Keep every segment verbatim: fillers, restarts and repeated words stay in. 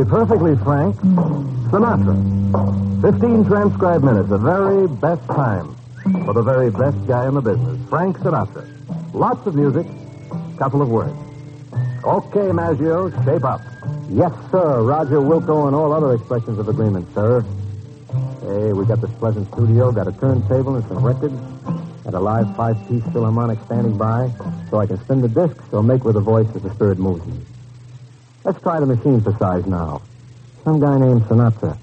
be perfectly frank, Sinatra. Fifteen transcribed minutes, the very best time for the very best guy in the business, Frank Sinatra. Lots of music, couple of words. Okay, Maggio, shape up. Yes, sir. Roger, Wilco, and all other expressions of agreement, sir. Hey, we got this pleasant studio, got a turntable and some records, got a live five-piece philharmonic standing by, so I can spin the discs or make with the voice as the spirit moves me. Let's try the machine for size now. Some guy named Sinatra.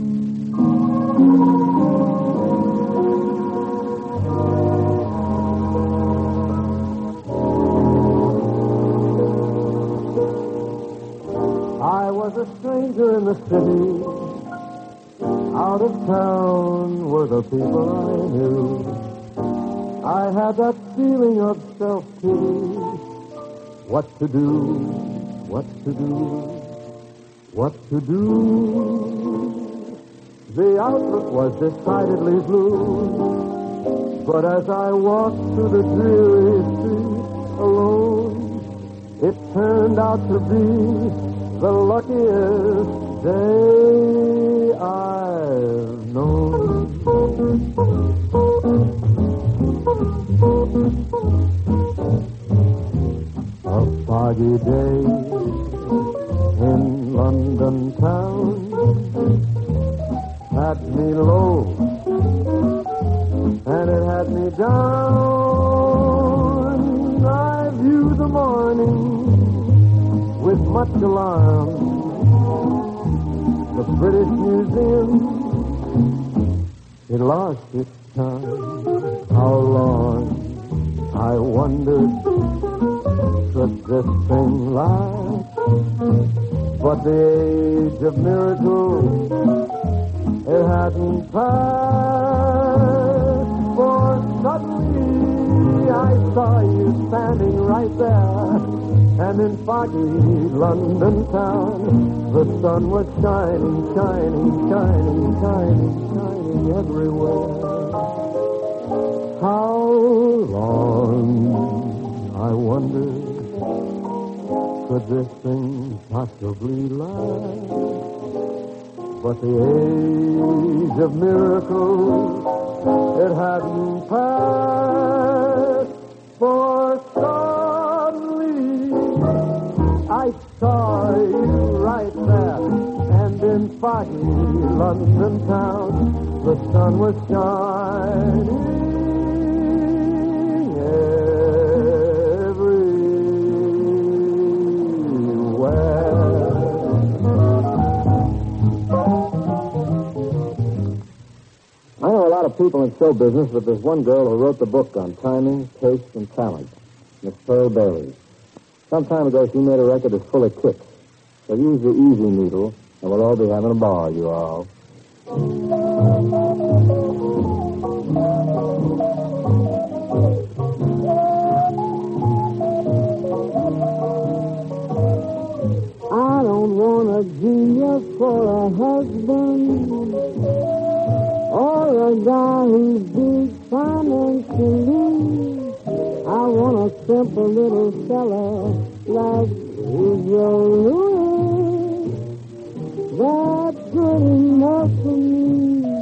I was a stranger in the city. Out of town were the people I knew. I had that feeling of self-pity. What to do, what to do, what to do. The outlook was decidedly blue. But as I walked through the dreary street alone, it turned out to be the luckiest day I've known. A foggy day in London town had me low, and it had me down. I viewed the morning with much alarm. The British Museum, it lost its time. How long, I wondered, could this thing last? But the age of miracles, it hadn't passed. For suddenly I saw you standing right there. And in foggy London town, the sun was shining, shining, shining, shining, shining everywhere. How long, I wonder, could this thing possibly last? But the age of miracles, it hadn't passed. For I saw you right there, and in foggy London town, the sun was shining everywhere. I know a lot of people in show business, but there's one girl who wrote the book on timing, taste, and talent, Miss Pearl Bailey. Some time ago, she made a record that's full of kicks. So use the easy needle, and we'll all be having a ball, you all. I don't want a genius for a husband, or a guy who's big financially. I want a simple little fella like Joe Louis. That's good enough for me.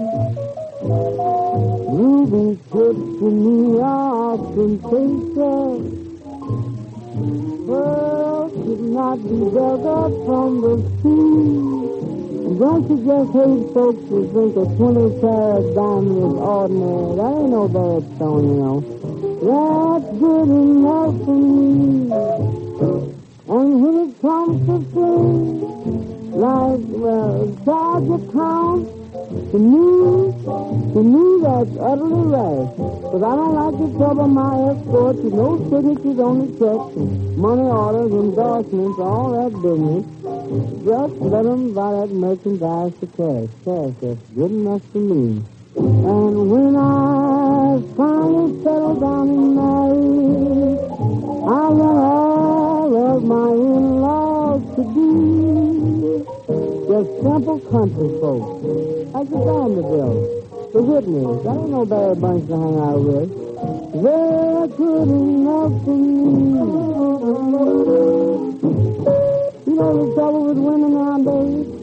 Ruby tips to me are temptation. Pearls should not be dug up from the sea. Don't you just hate folks who think a twenty carat diamond is ordinary? That ain't no bad stone, you know. That's good enough for me. And when it comes to things like, well, charge account, to me, to me that's utterly right. Because I don't like to trouble my escort to no signatures on the checks, money orders, endorsements, all that business. Just let them buy that merchandise for cash. Cash, that's good enough for me. And when I finally settle down and marry, I want all of my in-laws to be just simple country folks, like the Vanderbilts, the Whitneys. That ain't no bad bunch to hang out with. They're good enough for me. You know the trouble with women nowadays?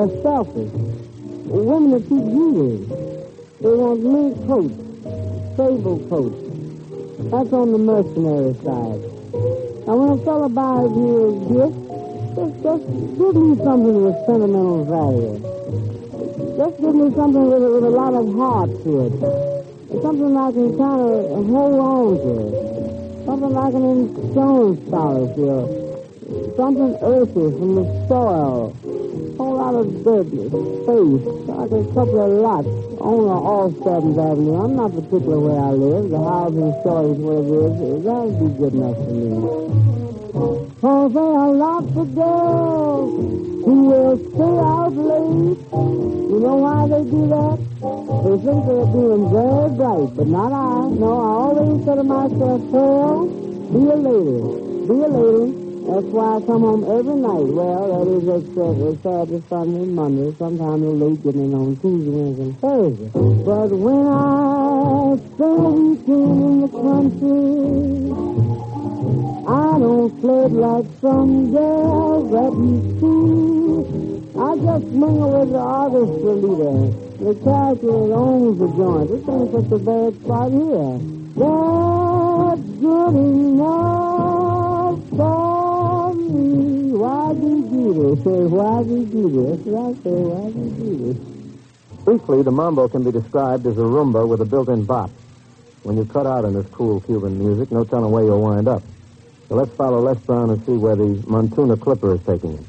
they're selfish. Women are too greedy. They want mink coats, sable coats. That's on the mercenary side. Now, when a fella buys me a gift, just, just give me something with sentimental value. Just give me something with, with a lot of heart to it. Something I can kind of hold on to. Something like an insurance policy. Something earthy from the soil. A whole lot of dirt, space, like a couple of lots on or off seventh Avenue. I'm not particular where I live. The housing shortage where it is, that would be good enough for me. For there are lots of girls who will stay out late. You know why they do that? They think they're being very bright, but not I. No, I always say to myself, Pearl, be a lady. Be a lady. That's why I come home every night. Well, that is except Saturday, Sunday, Monday. Sometimes a late getting on Tuesday, Wednesday, and Thursday. But when I spend a weekend in the country, I don't flirt like some girls that you see. I just mingle with the orchestra leader, the character that owns the joint. This ain't such a bad spot here. That's good enough for me. Why do you do this? Say, why do you do this? That's what I say, why do you do this? Briefly, the mambo can be described as a rumba with a built-in bop. When you cut out in this cool Cuban music, no telling where you'll wind up. So let's follow Les Brown and see where the Montuna Clipper is taking him.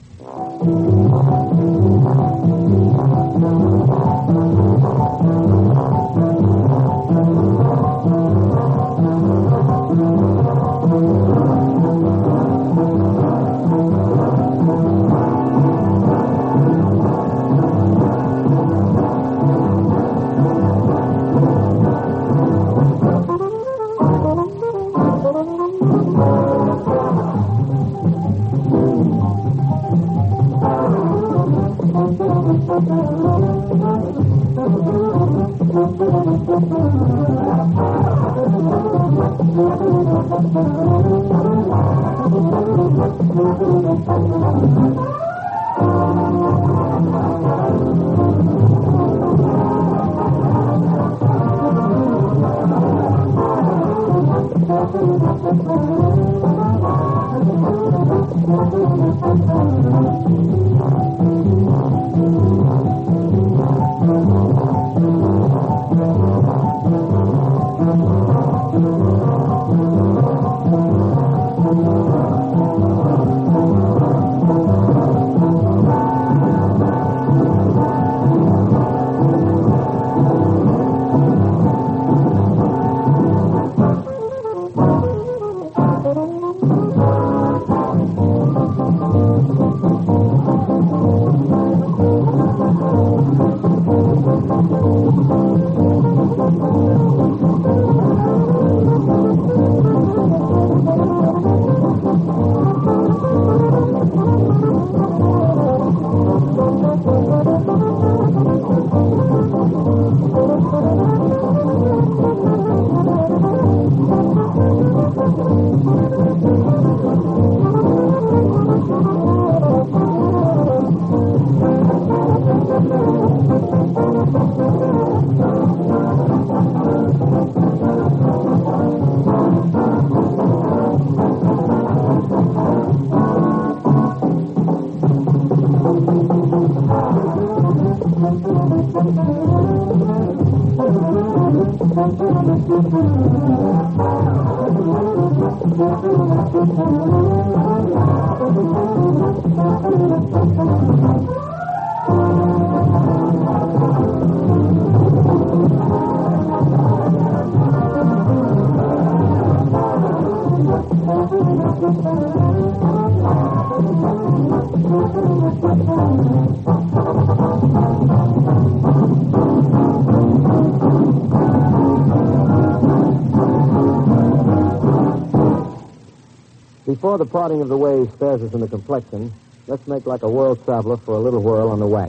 Before the parting of the ways stares us in the complexion, let's make like a world traveler for a little whirl on the wax.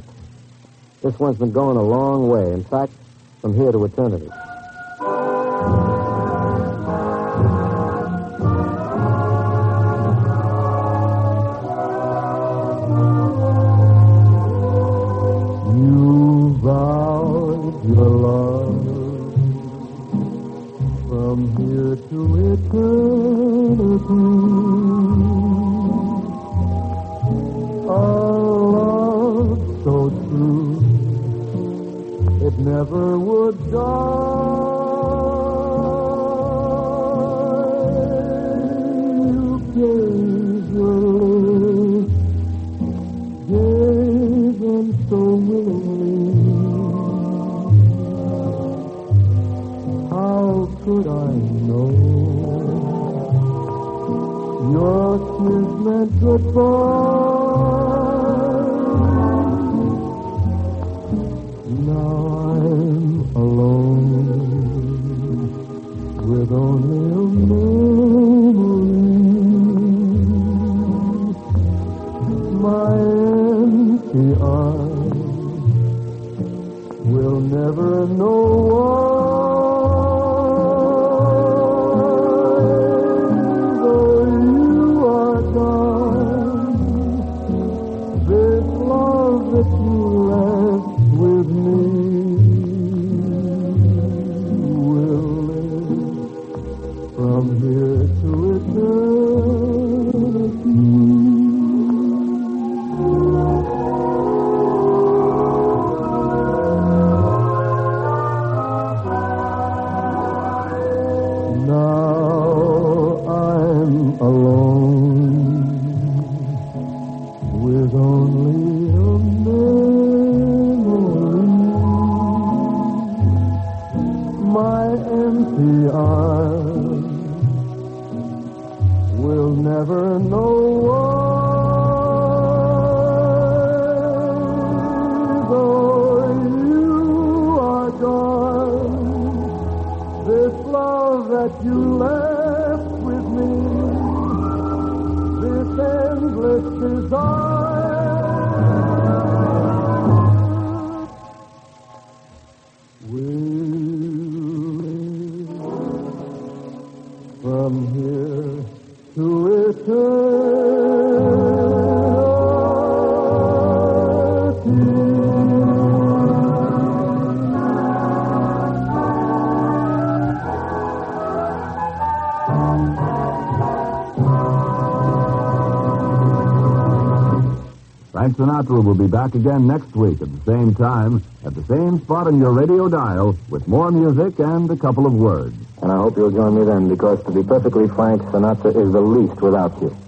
This one's been going a long way. In fact, from here to eternity. A love so true, it never would die. You gave your life, gave them so willingly. How could I know your tears meant goodbye? Now I'm alone with only a memory. My empty arms will never know why. Though you are gone, this love that you left with me will live from here to eternity. Now I'm alone with only a memory. My empty arms will never know why. Though you are gone, this love that you left with me, this endless desire, will live from here to Frank Sinatra will be back again next week at the same time, at the same spot on your radio dial, with more music and a couple of words. And I hope you'll join me then, because to be perfectly frank, Sinatra is the least without you.